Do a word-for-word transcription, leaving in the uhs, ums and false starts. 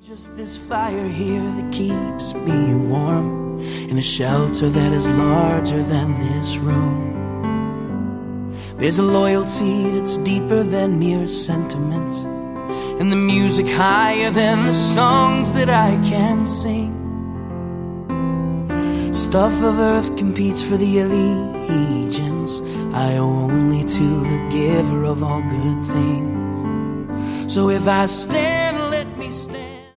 Just this fire here that keeps me warm, in a shelter that is larger than this room. There's a loyalty that's deeper than mere sentiment, and the music higher than the songs that I can sing. Stuff of earth competes for the allegiance I owe only to the giver of all good things. So if I stand